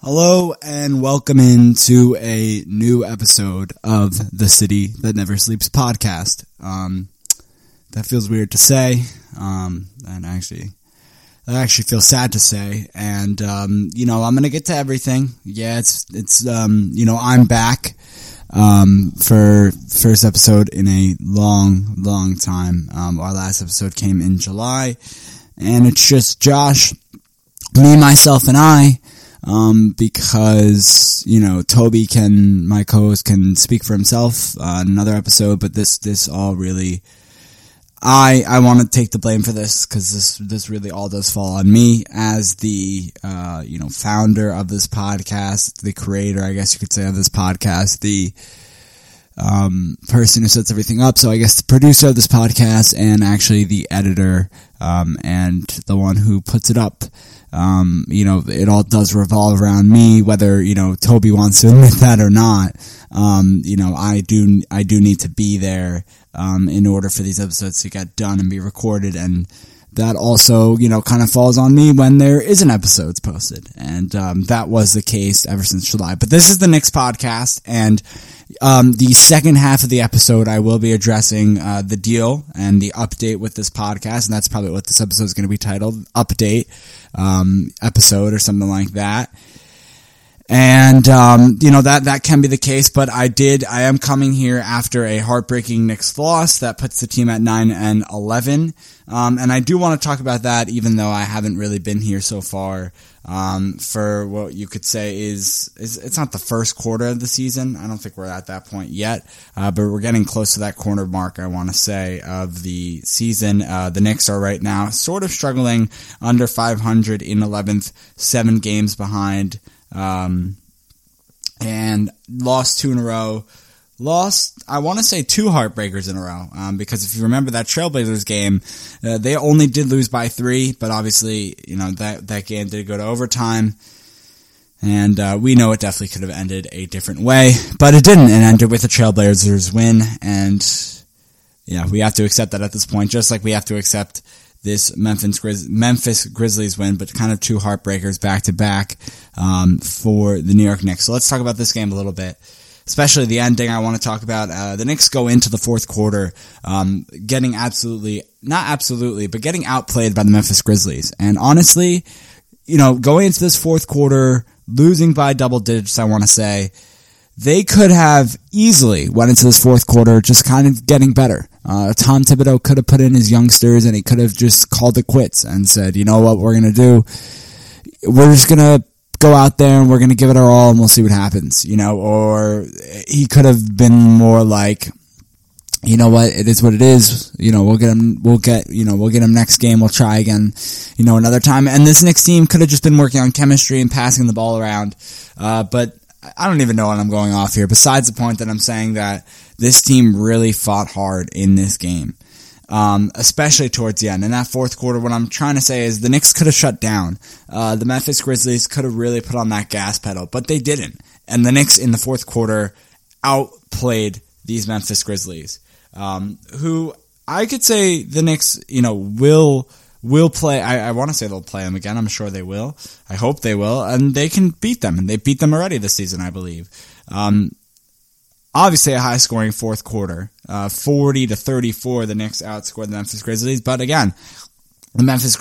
Hello and welcome into a new episode of the City That Never Sleeps podcast. That feels weird to say, and actually feels sad to say. And I'm gonna get to everything. Yeah, I'm back for first episode in a long time. Our last episode came in July, and it's just Josh, me, myself, and I. Because, Toby my co-host can speak for himself, another episode, but this all really, I want to take the blame for this, cause this really all does fall on me as the, founder of this podcast, the creator, I guess you could say, of this podcast, the, person who sets everything up. So I guess the producer of this podcast and actually the editor, and the one who puts it up. It all does revolve around me, whether, Toby wants to admit that or not. I do need to be there, in order for these episodes to get done and be recorded. And that also, kind of falls on me when there isn't episodes posted. And, that was the case ever since July. But this is the Knicks podcast, and, the second half of the episode, I will be addressing, the deal and the update with this podcast. And that's probably what this episode is going to be titled, Update, episode or something like that. And, that can be the case, but I am coming here after a heartbreaking Knicks loss that puts the team at 9-11. And I do want to talk about that, even though I haven't really been here so far, for what you could say is it's not the first quarter of the season. I don't think we're at that point yet, but we're getting close to that corner mark, I want to say, of the season. The Knicks are right now sort of struggling under 500 in 11th, 7 games behind, and lost 2 in a row. I want to say 2 heartbreakers in a row, because if you remember that Trailblazers game, they only did lose by 3, but obviously, that game did go to overtime, and we know it definitely could have ended a different way, but it didn't. It ended with a Trailblazers win, and we have to accept that at this point, just like we have to accept this Memphis Grizzlies win, but kind of 2 heartbreakers back to back for the New York Knicks. So let's talk about this game a little bit. Especially the ending I want to talk about. The Knicks go into the fourth quarter, getting getting outplayed by the Memphis Grizzlies. And honestly, going into this fourth quarter, losing by double digits, I want to say, they could have easily went into this fourth quarter just kind of getting better. Tom Thibodeau could have put in his youngsters and he could have just called it quits and said, you know what we're going to do? We're just going to go out there and we're going to give it our all and we'll see what happens, or he could have been more like, you know what, it is what it is, we'll get him next game, we'll try again, another time. And this Knicks team could have just been working on chemistry and passing the ball around, but I don't even know what I'm going off here, besides the point that I'm saying that this team really fought hard in this game. Especially towards the end. In that fourth quarter, what I'm trying to say is the Knicks could have shut down. The Memphis Grizzlies could have really put on that gas pedal, but they didn't. And the Knicks in the fourth quarter outplayed these Memphis Grizzlies, who I could say the Knicks, will play. I want to say they'll play them again. I'm sure they will. I hope they will. And they can beat them. And they beat them already this season, I believe. Obviously a high-scoring fourth quarter, 40-34. The Knicks outscored the Memphis Grizzlies, but again, the Memphis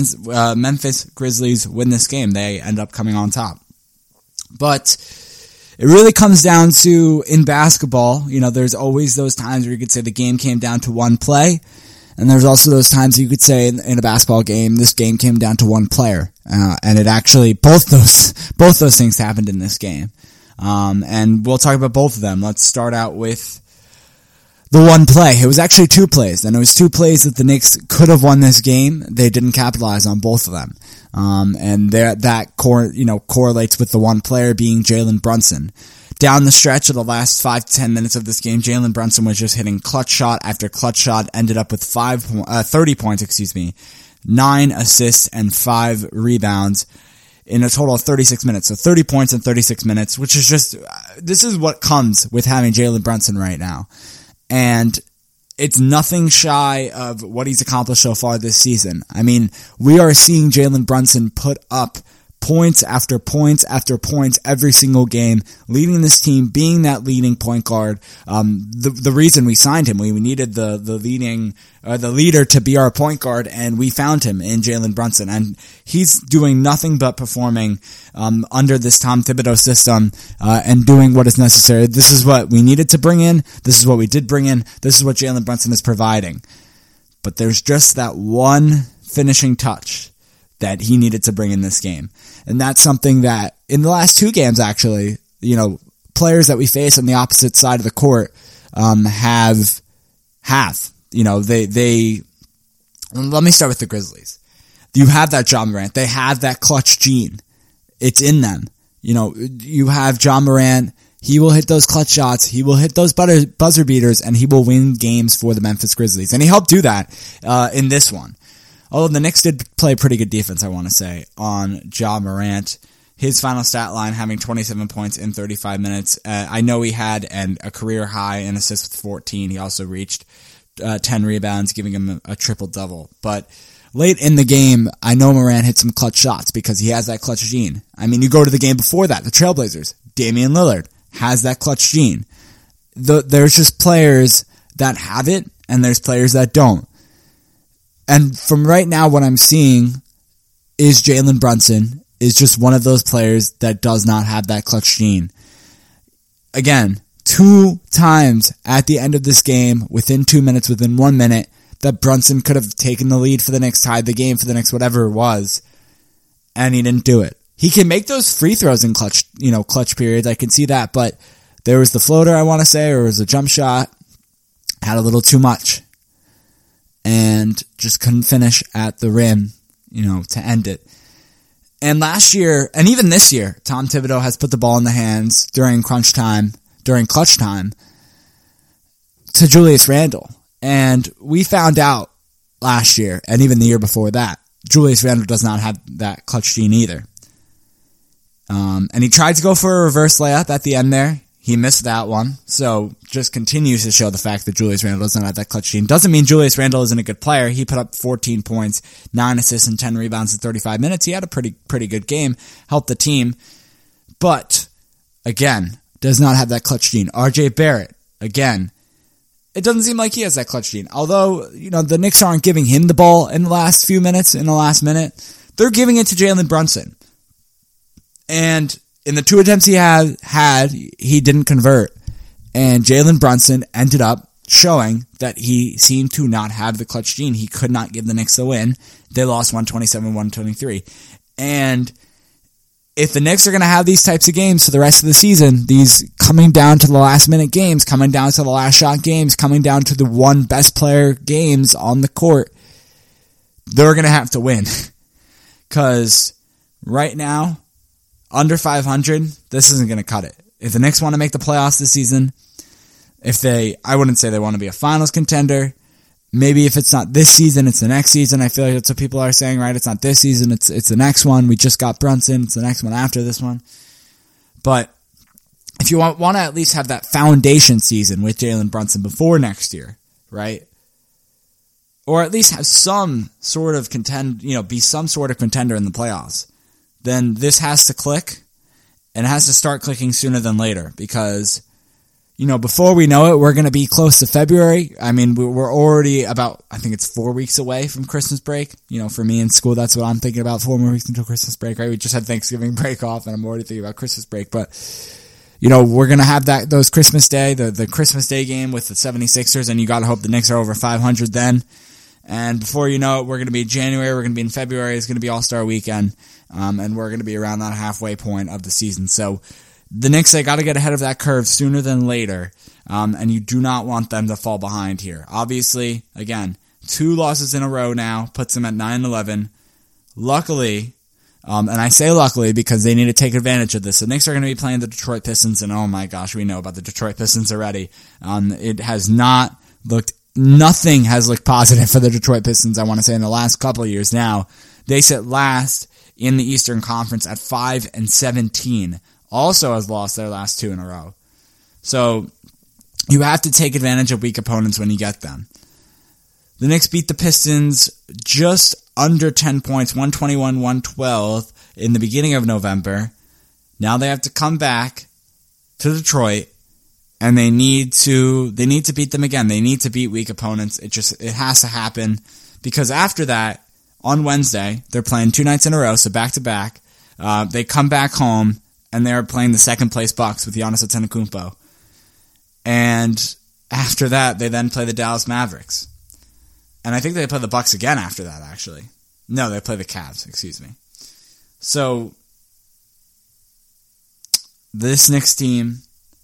Grizzlies win this game. They end up coming on top. But it really comes down to, in basketball, there's always those times where you could say the game came down to one play, and there's also those times you could say in a basketball game, this game came down to one player, and it actually both those things happened in this game. And we'll talk about both of them. Let's start out with the one play. It was actually 2 plays, and it was 2 plays that the Knicks could have won this game. They didn't capitalize on both of them. And that correlates with the one player being Jalen Brunson. Down the stretch of the last 5 to 10 minutes of this game, Jalen Brunson was just hitting clutch shot after clutch shot, ended up with 30 points, 9 assists and 5 rebounds. In a total of 36 minutes. So 30 points in 36 minutes, which is just, this is what comes with having Jalen Brunson right now. And it's nothing shy of what he's accomplished so far this season. I mean, we are seeing Jalen Brunson put up points after points after points every single game, leading this team, being that leading point guard. The reason we signed him, we needed the leader to be our point guard, and we found him in Jalen Brunson, and he's doing nothing but performing under this Tom Thibodeau system and doing what is necessary. This is what we needed to bring in. This is what we did bring in. This is what Jalen Brunson is providing. But there's just that one finishing touch that he needed to bring in this game. And that's something that in the last 2 games, actually, players that we face on the opposite side of the court, have, let me start with the Grizzlies. You have that Ja Morant. They have that clutch gene. It's in them. You have Ja Morant. He will hit those clutch shots. He will hit those buzzer beaters, and he will win games for the Memphis Grizzlies. And he helped do that, in this one. Although the Knicks did play pretty good defense, I want to say, on Ja Morant. His final stat line having 27 points in 35 minutes. I know he had a career high in assists with 14. He also reached 10 rebounds, giving him a triple-double. But late in the game, I know Morant hit some clutch shots because he has that clutch gene. I mean, you go to the game before that, the Trailblazers. Damian Lillard has that clutch gene. There's just players that have it, and there's players that don't. And from right now, what I'm seeing is Jalen Brunson is just one of those players that does not have that clutch gene. Again, 2 times at the end of this game, within 2 minutes, within 1 minute, that Brunson could have taken the lead for the next, tied the game for the next whatever it was, and he didn't do it. He can make those free throws in clutch periods. I can see that, but there was the floater, I want to say, or it was a jump shot, had a little too much, and just couldn't finish at the rim, to end it. And last year, and even this year, Tom Thibodeau has put the ball in the hands during clutch time, to Julius Randle. And we found out last year, and even the year before that, Julius Randle does not have that clutch gene either. And he tried to go for a reverse layup at the end there. He missed that one. So just continues to show the fact that Julius Randle doesn't have that clutch gene. Doesn't mean Julius Randle isn't a good player. He put up 14 points, 9 assists, and 10 rebounds in 35 minutes. He had a pretty good game, helped the team. But, again, does not have that clutch gene. RJ Barrett, again, it doesn't seem like he has that clutch gene. Although, the Knicks aren't giving him the ball in the last minute, they're giving it to Jalen Brunson. And in the 2 attempts he had, he didn't convert. And Jalen Brunson ended up showing that he seemed to not have the clutch gene. He could not give the Knicks the win. They lost 127-123. And if the Knicks are going to have these types of games for the rest of the season, these coming down to the last minute games, coming down to the last shot games, coming down to the one best player games on the court, they're going to have to win. Because right now, under 500, this isn't going to cut it. If the Knicks want to make the playoffs this season, I wouldn't say they want to be a finals contender. Maybe if it's not this season, it's the next season. I feel like that's what people are saying, right? It's not this season, it's the next one. We just got Brunson. It's the next one after this one. But if you want to at least have that foundation season with Jalen Brunson before next year, right? Or at least have some sort of be some sort of contender in the playoffs, then this has to click, and it has to start clicking sooner than later, because, before we know it, we're going to be close to February. I mean, we're already about, I think it's 4 weeks away from Christmas break. For me in school, that's what I'm thinking about, 4 more weeks until Christmas break, right? We just had Thanksgiving break off, and I'm already thinking about Christmas break, but, we're going to have those Christmas Day, the Christmas Day game with the 76ers, and you got to hope the Knicks are over 500 then. And before you know it, we're going to be in January, we're going to be in February, it's going to be All-Star Weekend, and we're going to be around that halfway point of the season. So the Knicks, they got to get ahead of that curve sooner than later, and you do not want them to fall behind here. Obviously, again, 2 losses in a row now puts them at 9-11. Luckily, and I say luckily because they need to take advantage of this. The Knicks are going to be playing the Detroit Pistons, and oh my gosh, we know about the Detroit Pistons already. It has not looked Nothing has looked positive for the Detroit Pistons, I want to say, in the last couple of years now. They sit last in the Eastern Conference at 5-17. Also has lost their last 2 in a row. So you have to take advantage of weak opponents when you get them. The Knicks beat the Pistons just under 10 points, 121-112. in the beginning of November. Now they have to come back to Detroit, and they need to beat them again. They need to beat weak opponents. It has to happen, because after that, on Wednesday, they're playing 2 nights in a row, so back-to-back. They come back home, and they're playing the second-place Bucks with Giannis Antetokounmpo. And after that, they then play the Dallas Mavericks. And I think they play the Bucks again after that, actually. No, they play the Cavs, excuse me. So, this Knicks team,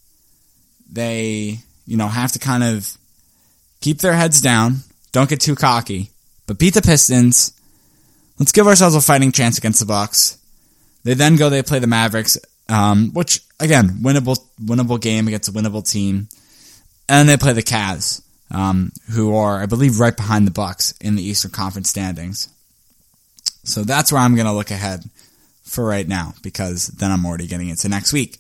they, have to kind of keep their heads down, don't get too cocky, but beat the Pistons. Let's give ourselves a fighting chance against the Bucks. They play the Mavericks, which, again, winnable game against a winnable team. And they play the Cavs, who are, I believe, right behind the Bucks in the Eastern Conference standings. So that's where I'm going to look ahead for right now, because then I'm already getting into next week.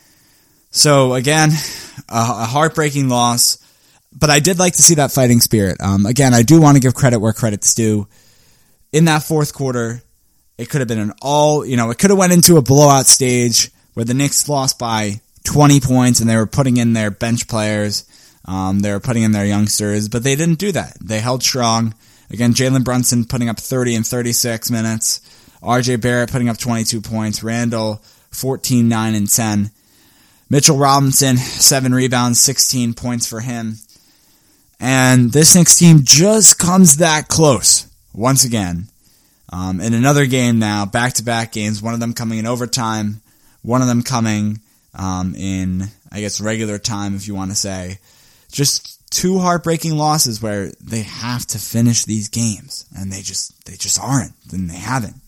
So again, a heartbreaking loss, but I did like to see that fighting spirit. Again, I do want to give credit where credit's due. In that fourth quarter, it could have been it could have went into a blowout stage where the Knicks lost by 20 points and they were putting in their bench players. They were putting in their youngsters, but they didn't do that. They held strong. Again, Jalen Brunson putting up 30 in 36 minutes. RJ Barrett putting up 22 points. Randall, 14, 9, and 10. Mitchell Robinson, 7 rebounds, 16 points for him. And this Knicks team just comes that close once again. In another game now, back-to-back games, one of them coming in overtime, one of them coming in, I guess, regular time, if you want to say. Just 2 heartbreaking losses where they have to finish these games, and they just aren't, and they haven't.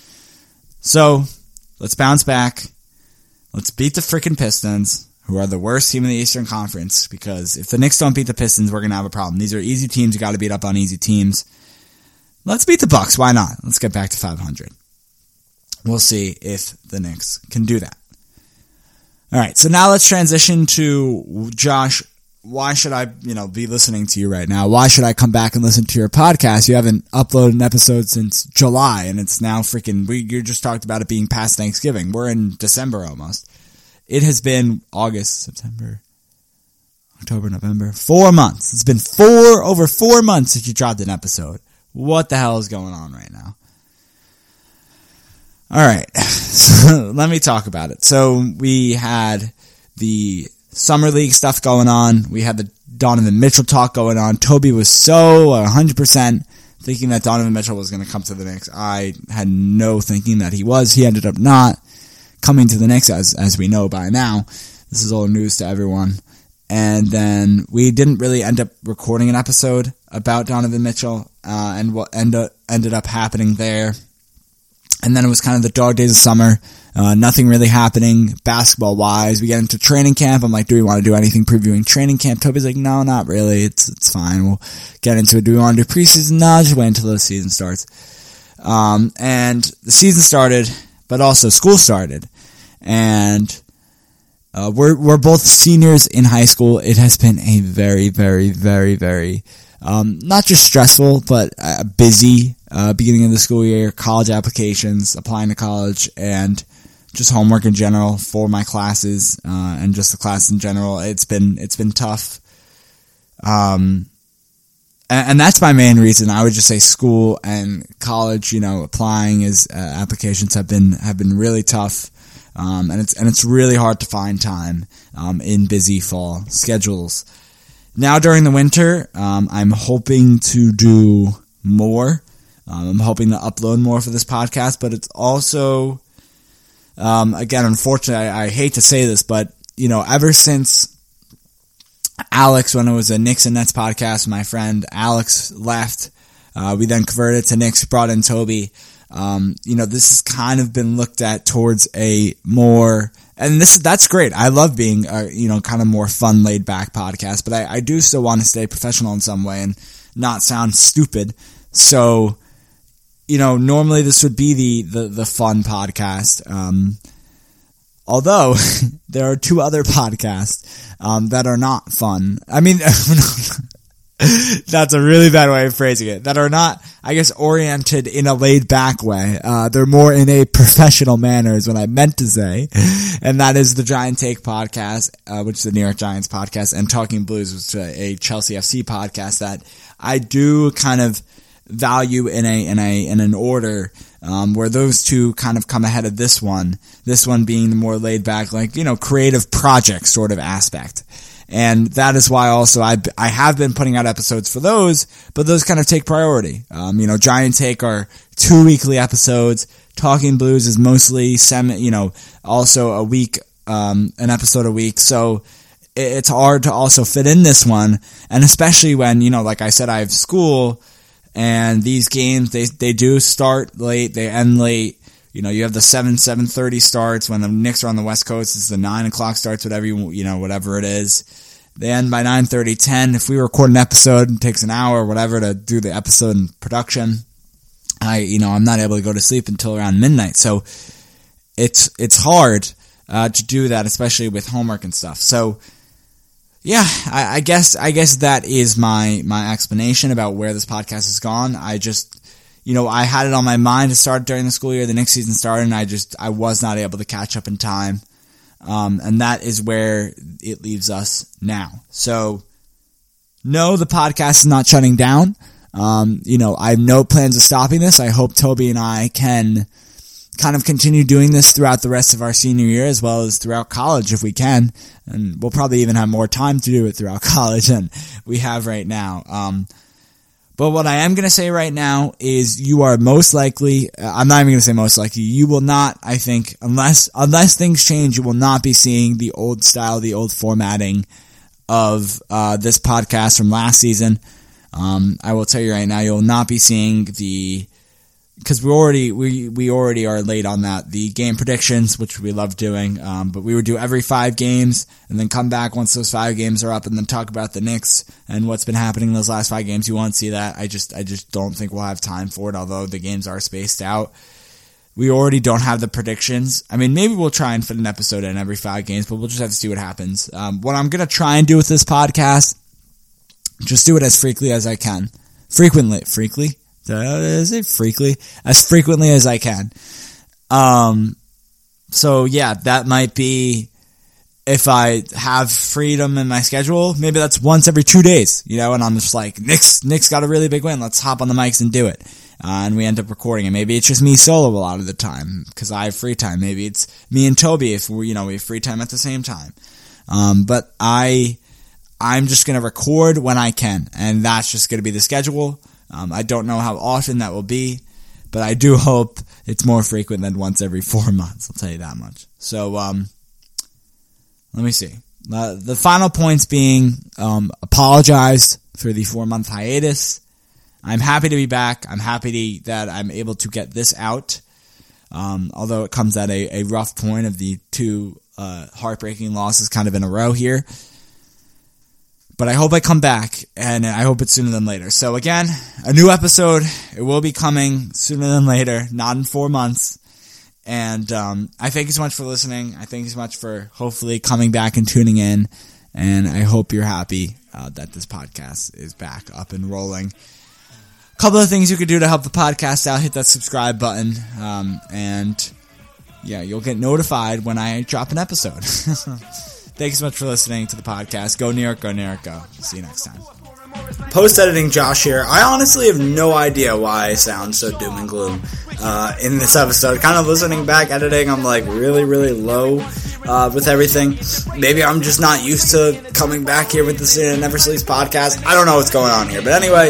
So, let's bounce back. Let's beat the freaking Pistons, who are the worst team in the Eastern Conference, because if the Knicks don't beat the Pistons, we're going to have a problem. These are easy teams. You got to beat up on easy teams. Let's beat the Bucks. Why not? Let's get back to 500. We'll see if the Knicks can do that. All right, so now let's transition to Josh. Why should I, be listening to you right now? Why should I come back and listen to your podcast? You haven't uploaded an episode since July, and it's now you just talked about it being past Thanksgiving. We're in December almost. It has been August, September, October, November, 4 months. It's been over 4 months since you dropped an episode. What the hell is going on right now? All right, so let me talk about it. So we had the Summer League stuff going on. We had the Donovan Mitchell talk going on. Toby was so 100% thinking that Donovan Mitchell was going to come to the Knicks. I had no thinking that he was. He ended up not coming to the Knicks, as we know by now. This is all news to everyone. And then we didn't really end up recording an episode about Donovan Mitchell and what ended up happening there. And then it was kind of the dog days of summer. Nothing really happening basketball-wise. We get into training camp. I'm like, do we want to do anything previewing training camp? Toby's like, no, not really. It's fine. We'll get into it. Do we want to do preseason? No, just wait until the season starts. And the season started, but also school started. And we're both seniors in high school. It has been a very, very, very, very not just stressful, but busy beginning of the school year, college applications, applying to college, and just homework in general for my classes, and just the class in general. It's been tough. And that's my main reason. I would just say school and college, applying is, applications have been really tough. And it's really hard to find time, in busy fall schedules. Now during the winter, I'm hoping to do more. I'm hoping to upload more for this podcast, but it's also, again, unfortunately, I hate to say this, but, ever since Alex, when it was a Knicks and Nets podcast, my friend Alex left, we then converted to Knicks, brought in Toby. This has kind of been looked at towards a more, and that's great. I love being kind of more fun, laid back podcast, but I do still want to stay professional in some way and not sound stupid. So, normally this would be the fun podcast. Although there are 2 other podcasts, that are not fun. I mean, That's a really bad way of phrasing it. That are not, I guess, oriented in a laid back way. They're more in a professional manner is what I meant to say. And that is the Giant Take podcast, which is the New York Giants podcast, and Talking Blues, which is a Chelsea FC podcast that I do kind of value in an order, where those two kind of come ahead of this one being the more laid back, like, creative project sort of aspect. And that is why also I have been putting out episodes for those, but those kind of take priority. Giant Take are 2 weekly episodes. Talking Blues is mostly also a week, an episode a week. So it's hard to also fit in this one. And especially when, like I said, I have school and these games, they do start late, they end late. You have the 7:30 starts when the Knicks are on the West Coast. It's the 9 o'clock starts, whatever it is. They end by 9:30, 10. If we record an episode, it takes an hour or whatever to do the episode and production. I'm not able to go to sleep until around midnight. So it's hard to do that, especially with homework and stuff. So yeah, I guess that is my explanation about where this podcast has gone. I just, I had it on my mind to start during the school year. The next season started, and I was not able to catch up in time. And that is where it leaves us now. So, no, the podcast is not shutting down. I have no plans of stopping this. I hope Toby and I can kind of continue doing this throughout the rest of our senior year, as well as throughout college if we can. And we'll probably even have more time to do it throughout college than we have right now. But what I am going to say right now is you are most likely, I'm not even going to say most likely, you will not, I think, unless things change, you will not be seeing the old style, the old formatting of this podcast from last season. I will tell you right now, you'll not be seeing because we already are late on that, the game predictions, which we love doing, but we would do every 5 games and then come back once those 5 games are up and then talk about the Knicks and what's been happening in those last 5 games. You won't see that. I just don't think we'll have time for it, although the games are spaced out. We already don't have the predictions. I mean, maybe we'll try and fit an episode in every 5 games, but we'll just have to see what happens. What I'm going to try and do with this podcast, just do it as frequently as I can. As frequently as I can. So yeah, that might be, if I have freedom in my schedule, maybe that's once every 2 days, and I'm just like, Knicks got a really big win. Let's hop on the mics and do it. And we end up recording it. Maybe it's just me solo a lot of the time because I have free time. Maybe it's me and Toby if we have free time at the same time. But I'm just going to record when I can, and that's just going to be the schedule. I don't know how often that will be, but I do hope it's more frequent than once every 4 months. I'll tell you that much. So, let me see. The final points being, apologize for the 4-month hiatus. I'm happy to be back. I'm happy that I'm able to get this out. Although it comes at a rough point of the 2, heartbreaking losses kind of in a row here. But I hope I come back, and I hope it's sooner than later. So again, a new episode. It will be coming sooner than later, not in 4 months. And I thank you so much for listening. I thank you so much for hopefully coming back and tuning in. And I hope you're happy that this podcast is back up and rolling. A couple of things you could do to help the podcast out. Hit that subscribe button. And yeah, you'll get notified when I drop an episode. Thank you so much for listening to the podcast. Go New York, go New York, go. See you next time. Post-editing Josh here. I honestly have no idea why I sound so doom and gloom in this episode. Kind of listening back, editing, I'm like really, really low with everything. Maybe I'm just not used to coming back here with the Never Sleeps podcast. I don't know what's going on here. But anyway,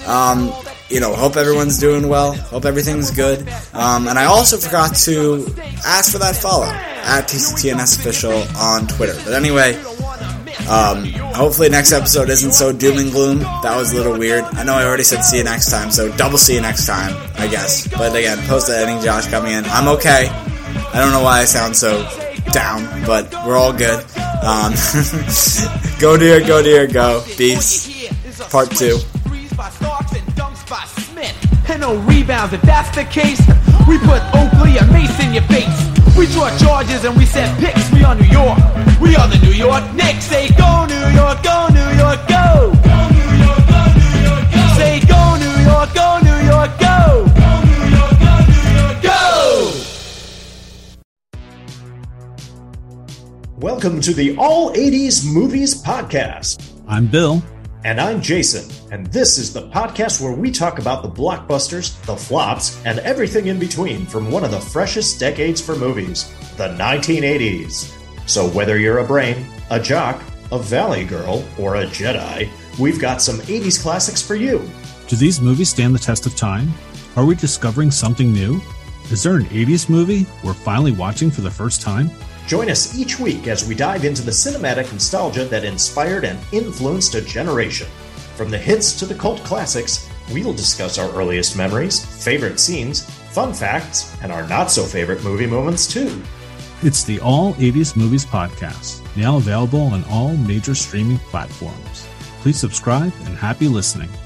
hope everyone's doing well. Hope everything's good. And I also forgot to ask for that follow at TCTNS Official on Twitter. But anyway, hopefully next episode isn't so doom and gloom. That was a little weird. I know I already said see you next time, so double see you next time, I guess. But again, post-editing Josh coming in. I'm okay. I don't know why I sound so down, but we're all good. Go New York, go New York, go. Peace. Part 2. And no rebounds. If that's the case, we put Oakley and Mace in your face. We draw charges and we set picks. We are New York. We are the New York Knicks. Say go New York, go New York, go. Go New York, go. Welcome to the All 80s Movies Podcast. I'm Bill. And I'm Jason. And this is the podcast where we talk about the blockbusters, the flops, and everything in between from one of the freshest decades for movies, the 1980s. So whether you're a brain, a jock, a valley girl, or a Jedi, we've got some 80s classics for you. Do these movies stand the test of time? Are we discovering something new? Is there an 80s movie we're finally watching for the first time? Join us each week as we dive into the cinematic nostalgia that inspired and influenced a generation. From the hits to the cult classics, we'll discuss our earliest memories, favorite scenes, fun facts, and our not-so-favorite movie moments, too. It's the All 80s Movies Podcast, now available on all major streaming platforms. Please subscribe and happy listening.